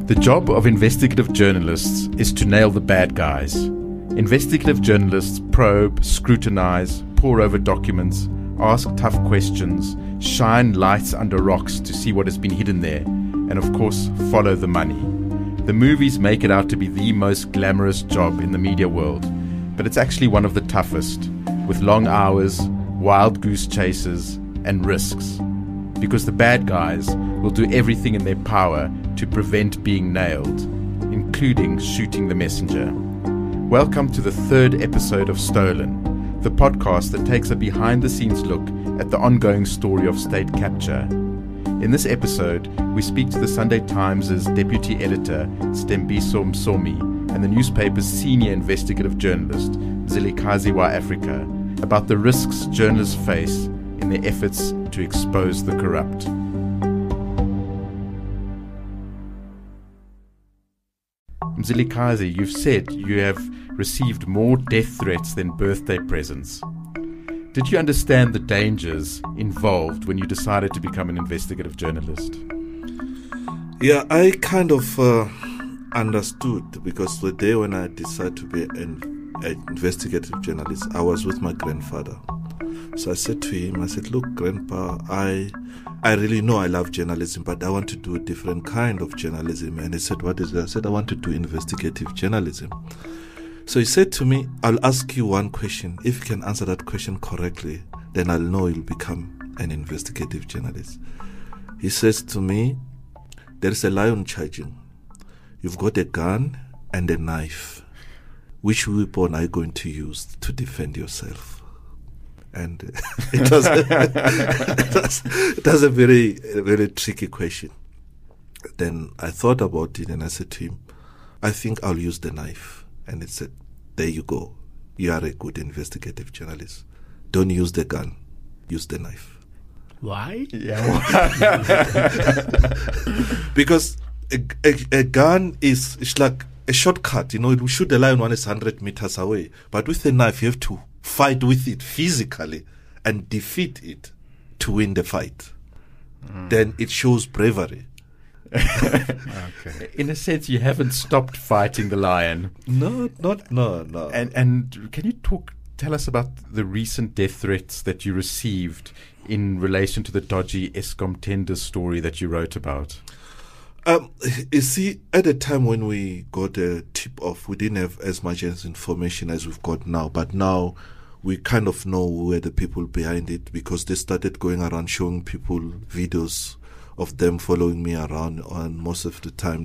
The job of investigative journalists is to nail the bad guys. Investigative journalists probe, scrutinize, pore over documents, ask tough questions, shine lights under rocks to see what has been hidden there, and of course, follow the money. The movies make it out to be the most glamorous job in the media world, but it's actually one of the toughest, with long hours, wild goose chases, and risks. Because the bad guys will do everything in their power to prevent being nailed, including shooting the messenger. Welcome to the third episode of Stolen, the podcast that takes a behind-the-scenes look at the ongoing story of state capture. In this episode, we speak to the Sunday Times' deputy editor, Stembiso Msomi, and the newspaper's senior investigative journalist, Mzilikazi wa Africa, about the risks journalists face in their efforts to expose the corrupt. Mzilikazi, you've said you have received more death threats than birthday presents. Did you understand the dangers involved when you decided to become an investigative journalist? Yeah, I kind of understood, because the day when I decided to be an investigative journalist, I was with my grandfather. So I said to him, look, Grandpa, I really know I love journalism, but I want to do a different kind of journalism. And he said, what is that? I said, I want to do investigative journalism. So he said to me, I'll ask you one question. If you can answer that question correctly, then I'll know you'll become an investigative journalist. He says to me, there is a lion charging. You've got a gun and a knife. Which weapon are you going to use to defend yourself? And it was a very, very tricky question. Then I thought about it and I said to him, I think I'll use the knife. And he said, there you go. You are a good investigative journalist. Don't use the gun. Use the knife. Why? Yeah. Because a gun is like a shortcut. You know, it will shoot the lion 100 meters away. But with a knife, you have to fight with it physically and defeat it to win the fight. Then it shows bravery. Okay. In a sense, you haven't stopped fighting the lion. No. And can you tell us about the recent death threats that you received in relation to the dodgy Eskom tender story that you wrote about? You see, at the time when we got a tip-off, we didn't have as much information as we've got now. But now we kind of know who were the people behind it, because they started going around showing people videos of them following me around, and most of the time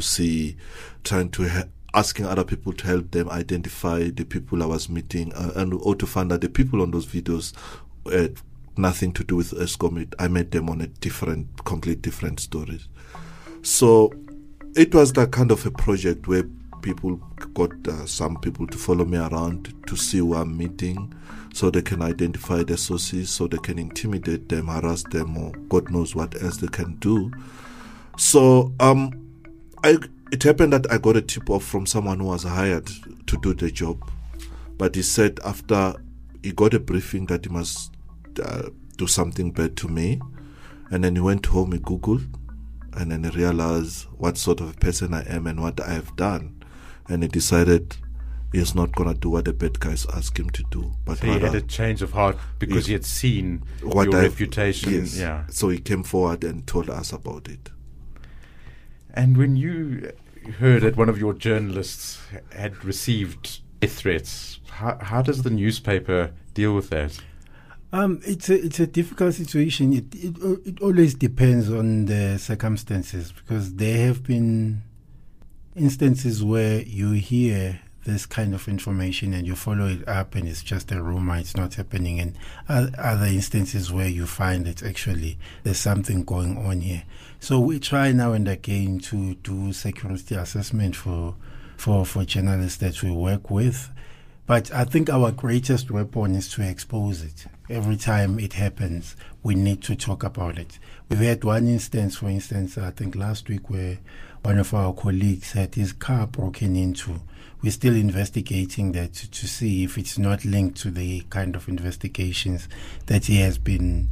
asking other people to help them identify the people I was meeting, and or to find out the people on those videos had nothing to do with Eskom. I met them on complete different stories. So it was that kind of a project where people got some people to follow me around to see who I'm meeting, so they can identify the sources, so they can intimidate them, harass them, or God knows what else they can do. So it happened that I got a tip-off from someone who was hired to do the job. But he said after he got a briefing that he must do something bad to me. And then he went home, he Googled, and then he realized what sort of a person I am and what I have done. And he decided he's not going to do what the bad guys ask him to do. But so he had a change of heart because he had seen your reputation. Yes. Yeah. So he came forward and told us about it. And when you heard that one of your journalists had received death threats, how does the newspaper deal with that? It's a difficult situation. It always depends on the circumstances, because there have been instances where you hear this kind of information and you follow it up and it's just a rumor, it's not happening, and other instances where you find that actually there's something going on here. So we try now and again to do security assessment for journalists that we work with. But I think our greatest weapon is to expose it. Every time it happens, we need to talk about it. We've had one instance, for instance, I think last week, where one of our colleagues had his car broken into. We're still investigating that to see if it's not linked to the kind of investigations that he has been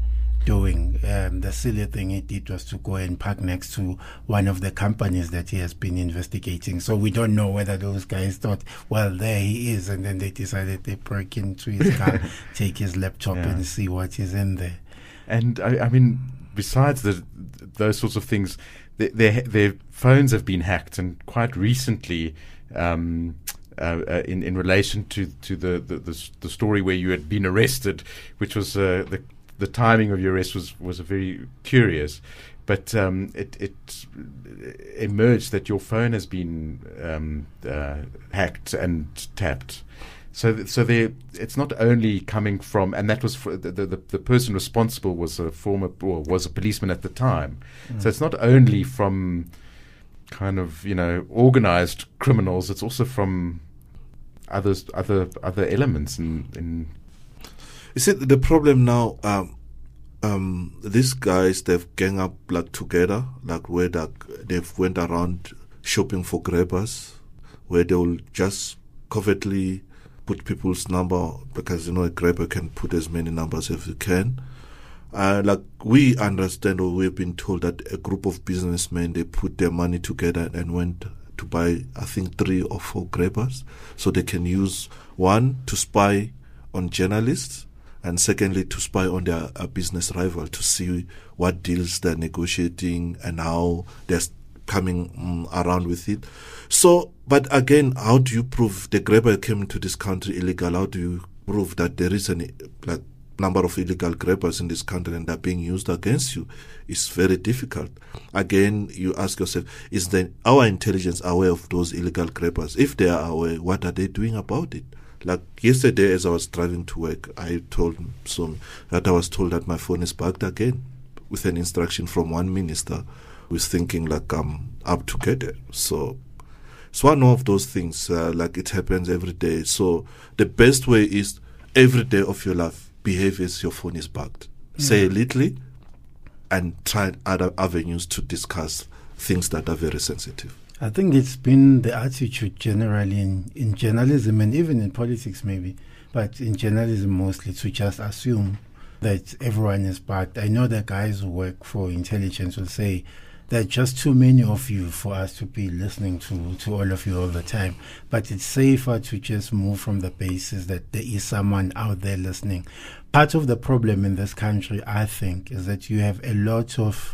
doing. The silly thing he did was to go and park next to one of the companies that he has been investigating. So we don't know whether those guys thought, well, there he is, and then they decided they break into his car, take his laptop and see what is in there. And I mean, besides those sorts of things, their phones have been hacked, and quite recently, in relation to the story where you had been arrested, which was the timing of your arrest was very curious, but it emerged that your phone has been hacked and tapped. So it's not only coming from, and that was the person responsible was a policeman at the time. So it's not only from kind of organized criminals. It's also from other elements. In you see, the problem now, these guys, they've gang up together, where they've went around shopping for grabbers, where they will just covertly put people's number, because a grabber can put as many numbers as you can. We understand, or we've been told, that a group of businessmen, they put their money together and went to buy, I think, 3 or 4 grabbers, so they can use, one, to spy on journalists, and secondly, to spy on their business rival, to see what deals they're negotiating and how they're coming around with it. So, but again, how do you prove the grabber came into this country illegal? How do you prove that there is any number of illegal grabbers in this country and they're being used against you? It's very difficult. Again, you ask yourself, is our intelligence aware of those illegal grabbers? If they are aware, what are they doing about it? Yesterday, as I was driving to work, I told some that I was told that my phone is bugged again, with an instruction from one minister who's thinking I'm up to get it. So it's one of those things, it happens every day. So the best way is every day of your life, behave as your phone is bugged. Say little and try other avenues to discuss things that are very sensitive. I think it's been the attitude generally in journalism and even in politics maybe, but in journalism mostly, to just assume that everyone is bugged. I know the guys who work for intelligence will say there are just too many of you for us to be listening to all of you all the time. But it's safer to just move from the basis that there is someone out there listening. Part of the problem in this country, I think, is that you have a lot of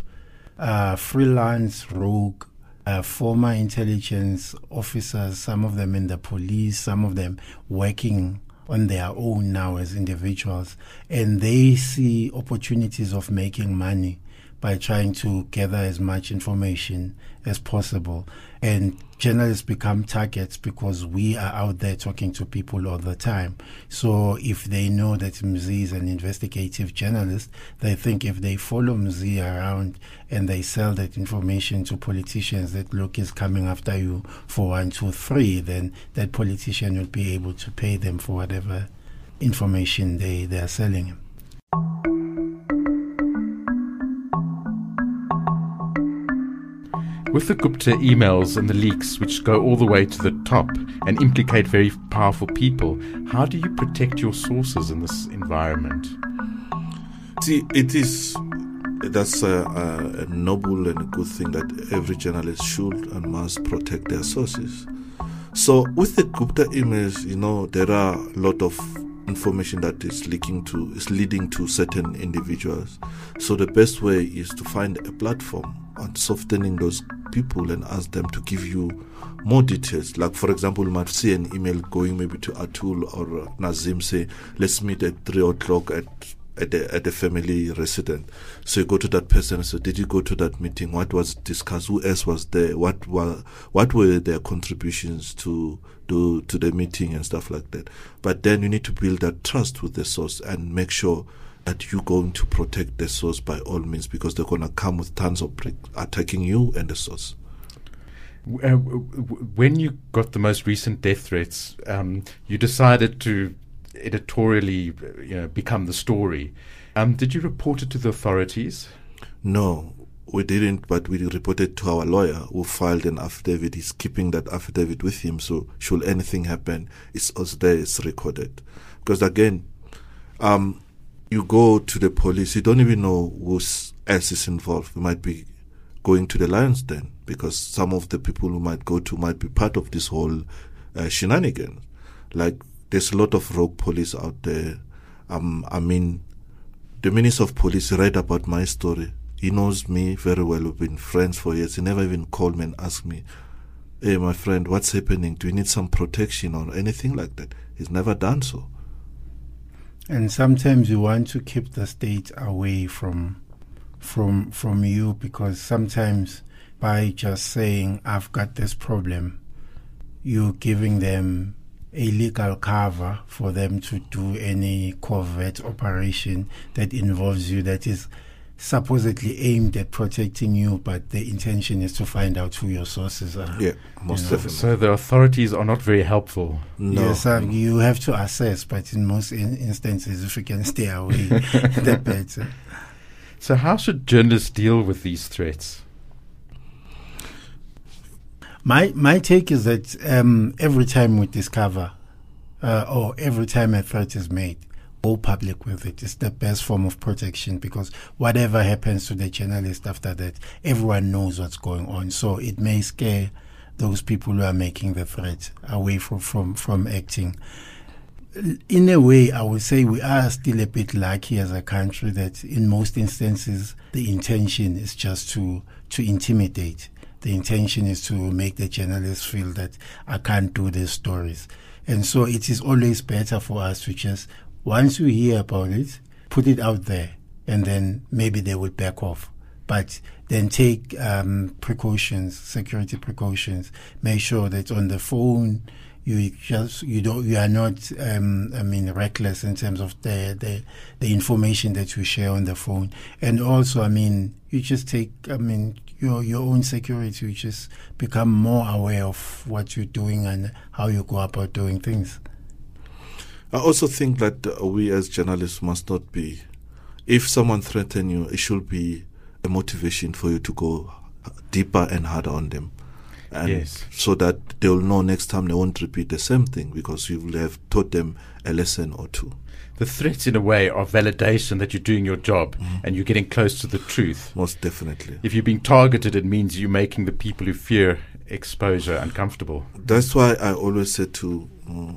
freelance, rogue, former intelligence officers, some of them in the police, some of them working on their own now as individuals, and they see opportunities of making money by trying to gather as much information as possible. And journalists become targets because we are out there talking to people all the time. So if they know that Mzi is an investigative journalist, they think if they follow Mzi around and they sell that information to politicians that look is coming after you for 1, 2, 3, then that politician will be able to pay them for whatever information they are selling him. With the Gupta emails and the leaks, which go all the way to the top and implicate very powerful people, how do you protect your sources in this environment? See, that's a noble and a good thing that every journalist should and must protect their sources. So with the Gupta emails, there are a lot of information that is leading to certain individuals. So the best way is to find a platform and softening those people and ask them to give you more details. Like, for example, you might see an email going maybe to Atul or Nazim, say, let's meet at 3 o'clock at the family resident. So you go to that person and say, did you go to that meeting? What was discussed? Who else was there? What were their contributions to the meeting and stuff like that? But then you need to build that trust with the source and make sure that you're going to protect the source by all means, because they're going to come with tons of attacking you and the source. When you got the most recent death threats, you decided to editorially become the story. Did you report it to the authorities? No, we didn't, but we reported to our lawyer who filed an affidavit. He's keeping that affidavit with him, so should anything happen, it's also there, it's recorded. Because again, you go to the police, you don't even know who else is involved. You might be going to the lion's den because some of the people who might go to might be part of this whole shenanigans. Like, there's a lot of rogue police out there. I mean, the Minister of Police read about my story. He knows me very well. We've been friends for years. He never even called me and asked me, hey, my friend, what's happening? Do you need some protection or anything like that? He's never done so. And sometimes you want to keep the state away from you, because sometimes by just saying, I've got this problem, you're giving them a legal cover for them to do any covert operation that involves you, that is supposedly aimed at protecting you, but the intention is to find out who your sources are. Yeah, most definitely. So the authorities are not very helpful. No. Yes, you have to assess, but in most instances, if you can stay away, the better. So how should journalists deal with these threats? My take is that every time we discover or every time a threat is made, go public with it. It's the best form of protection, because whatever happens to the journalist after that, everyone knows what's going on. So it may scare those people who are making the threat away from acting. In a way, I would say we are still a bit lucky as a country that in most instances the intention is just to intimidate. The intention is to make the journalists feel that I can't do these stories. And so it is always better for us to just, once you hear about it, put it out there, and then maybe they will back off. But then take precautions, security precautions. Make sure that on the phone you are not reckless in terms of the information that you share on the phone. And also, you just take your own security. You just become more aware of what you're doing and how you go about doing things. I also think that we as journalists must not be, if someone threatens you, it should be a motivation for you to go deeper and harder on them. And yes. So that they will know next time they won't repeat the same thing, because you will have taught them a lesson or two. The threats, in a way, are validation that you're doing your job and you're getting close to the truth. Most definitely. If you're being targeted, it means you're making the people who fear exposure uncomfortable. That's why I always say to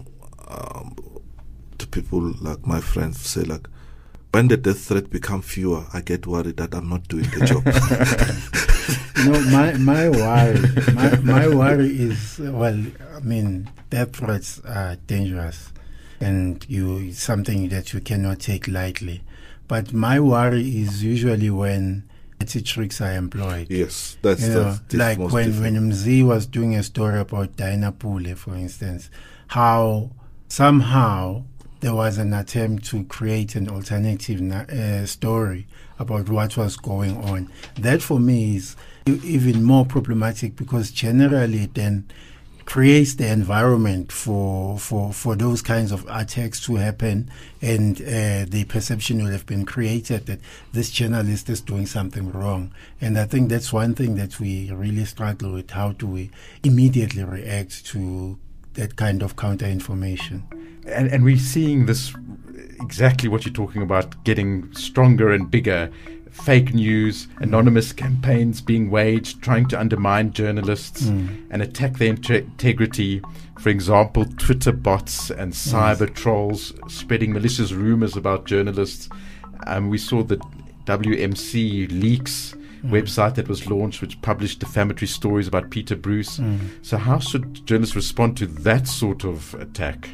people like my friends, say like, when the death threat become fewer, I get worried that I'm not doing the job. My worry is, death threats are dangerous, and it's something that you cannot take lightly. But my worry is usually when dirty tricks are employed. Yes, that's like most when different. Mzee was doing a story about Diana Pule, for instance, how somehow there was an attempt to create an alternative story about what was going on. That for me is even more problematic, because generally it then creates the environment for those kinds of attacks to happen, and the perception will have been created that this journalist is doing something wrong. And I think that's one thing that we really struggle with. How do we immediately react to that kind of counter-information? And we're seeing this, exactly what you're talking about, getting stronger and bigger. Fake news, anonymous campaigns being waged, trying to undermine journalists and attack their integrity. For example, Twitter bots and cyber trolls spreading malicious rumors about journalists. We saw the WMC Leaks website that was launched, which published defamatory stories about Peter Bruce. So how should journalists respond to that sort of attack?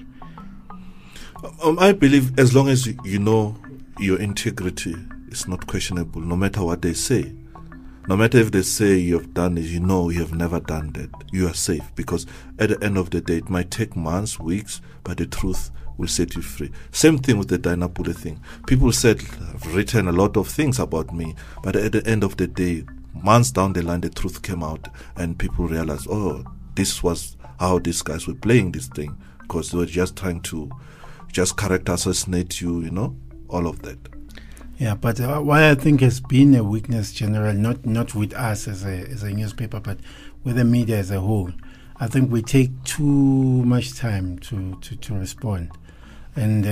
I believe as long as you know your integrity is not questionable, no matter what they say. No matter if they say you have done it, you know you have never done that. You are safe, because at the end of the day, it might take months, weeks, but the truth will set you free. Same thing with the Diana Pule thing. People said, I've written a lot of things about me, but at the end of the day, months down the line, the truth came out and people realized, oh, this was how these guys were playing this thing, because they were just trying to just character assassinate you, all of that. Yeah, but what I think has been a weakness generally, not with us as a newspaper, but with the media as a whole, I think we take too much time to respond. and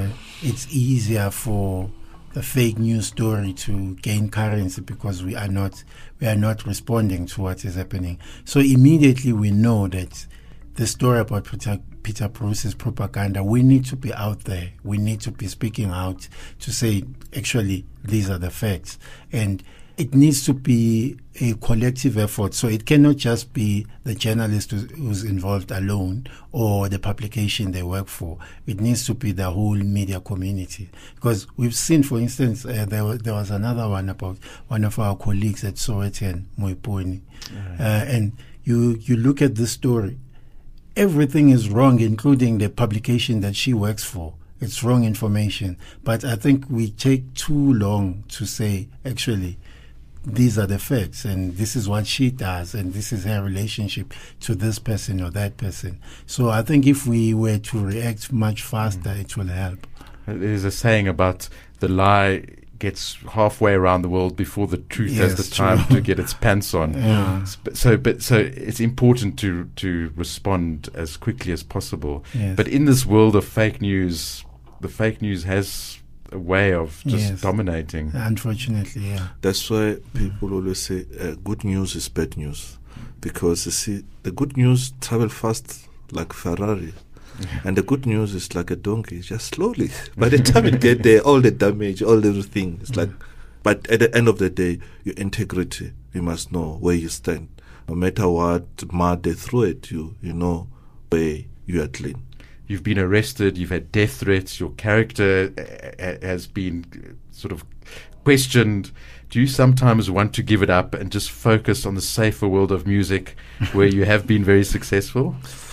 it's easier for the fake news story to gain currency because we are not responding to what is happening. So immediately we know that the story about Peter Bruce's propaganda, we need to be out there. We need to be speaking out to say, actually, these are the facts. And it needs to be a collective effort. So it cannot just be the journalist who's involved alone or the publication they work for. It needs to be the whole media community. Because we've seen, for instance, there was another one about one of our colleagues at Sowetan, Moiponi. And you look at this story, everything is wrong, including the publication that she works for. It's wrong information. But I think we take too long to say, actually, these are the facts, and this is what she does, and this is her relationship to this person or that person. So I think if we were to react much faster, it will help. There's a saying about the lie gets halfway around the world before the truth has the time to get its pants on. Yeah. So it's important to respond as quickly as possible. Yes. But in this world of fake news, the fake news has a way of just dominating. Unfortunately, yeah. That's why people always say good news is bad news, because you see, the good news travel fast like Ferrari, and the good news is like a donkey, just slowly. By the time it get there, all the damage, all everything, it's like. But at the end of the day, your integrity, you must know where you stand. No matter what mud they throw at you, you know where you are clean. You've been arrested, you've had death threats, your character has been sort of questioned. Do you sometimes want to give it up and just focus on the safer world of music where you have been very successful?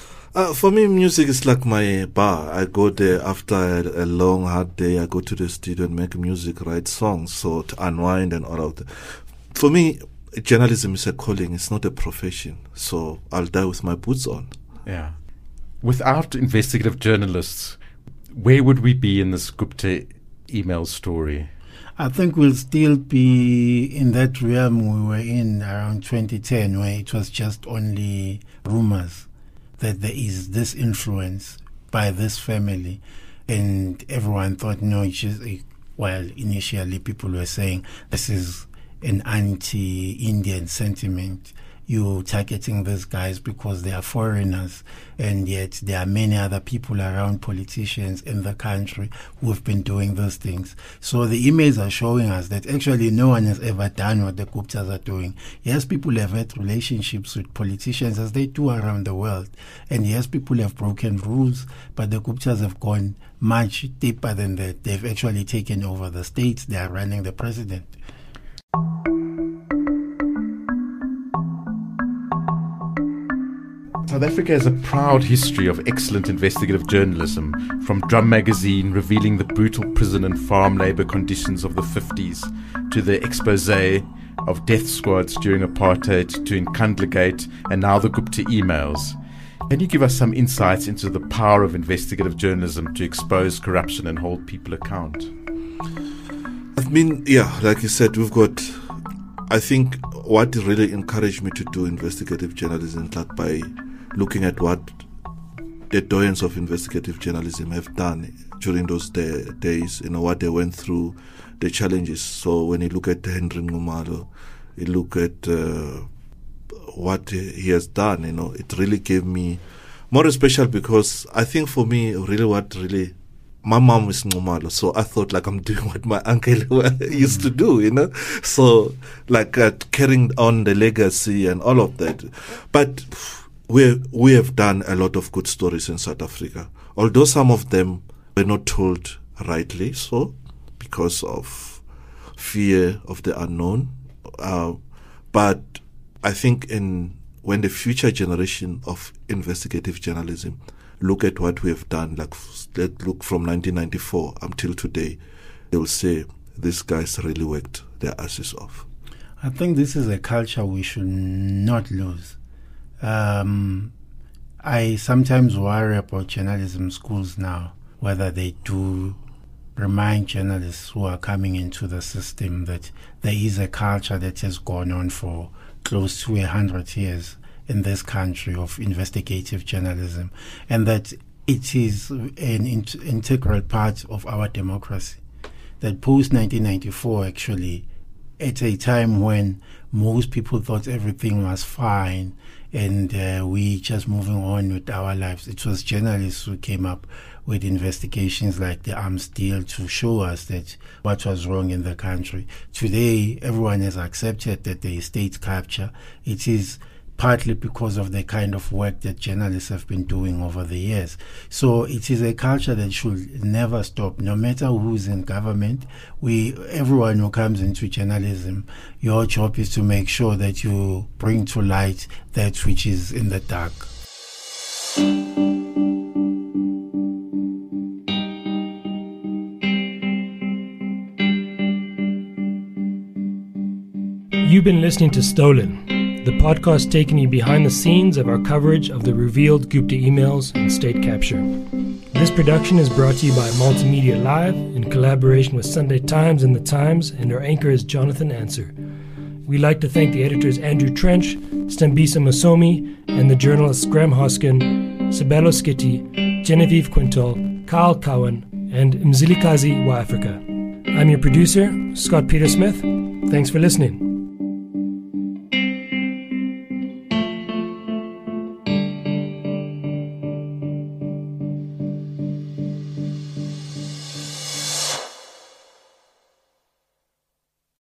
For me, music is like my bar. I go there after a long, hard day. I go to the studio and make music, write songs, so to unwind and all of that. For me, journalism is a calling. It's not a profession. So I'll die with my boots on. Yeah. Without investigative journalists, where would we be in this Gupta email story? I think we'll still be in that realm we were in around 2010, where it was just only rumors that there is this influence by this family. And everyone thought, no, it's just, well, initially people were saying this is an anti-Indian sentiment. You're targeting these guys because they are foreigners, and yet there are many other people around, politicians in the country, who have been doing those things. So the emails are showing us that actually no one has ever done what the Guptas are doing. Yes, people have had relationships with politicians as they do around the world, and yes, people have broken rules, but the Guptas have gone much deeper than that. They've actually taken over the states. They are running the president. South Africa has a proud history of excellent investigative journalism, from Drum Magazine revealing the brutal prison and farm labour conditions of the 50s, to the expose of death squads during apartheid, to Nkandla-gate, and now the Gupta emails. Can you give us some insights into the power of investigative journalism to expose corruption and hold people account? I mean, yeah, like you said, I think what really encouraged me to do investigative journalism, like by looking at what the doyens of investigative journalism have done during those days, what they went through, the challenges. So when you look at Henry Nxumalo, you look at what he has done, it really gave me more special, because I think for me, my mom is Nxumalo, so I thought like I'm doing what my uncle used to do, So like carrying on the legacy and all of that. But we have done a lot of good stories in South Africa, although some of them were not told rightly so because of fear of the unknown. But I think when the future generation of investigative journalism look at what we have done, like look from 1994 until today, they will say these guys really worked their asses off. I think this is a culture we should not lose. I sometimes worry about journalism schools now, whether they do remind journalists who are coming into the system that there is a culture that has gone on for close to 100 years in this country of investigative journalism, and that it is an integral part of our democracy. That post-1994, actually, at a time when most people thought everything was fine and we just moving on with our lives, it was journalists who came up with investigations like the arms deal to show us that what was wrong in the country. Today, everyone has accepted that there is state capture. It is partly because of the kind of work that journalists have been doing over the years. So it is a culture that should never stop, no matter who's in government. Everyone who comes into journalism, your job is to make sure that you bring to light that which is in the dark. You've been listening to Stolen, the podcast taking you behind the scenes of our coverage of the revealed Gupta emails and state capture. This production is brought to you by Multimedia Live in collaboration with Sunday Times and The Times, and our anchor is Jonathan Answer. We'd like to thank the editors Andrew Trench, Stambisa Masomi, and the journalists Graham Hoskin, Sibelo Skitty, Genevieve Quintal, Kyle Cowan, and Mzilikazi Wa Africa. I'm your producer, Scott Peter Smith. Thanks for listening.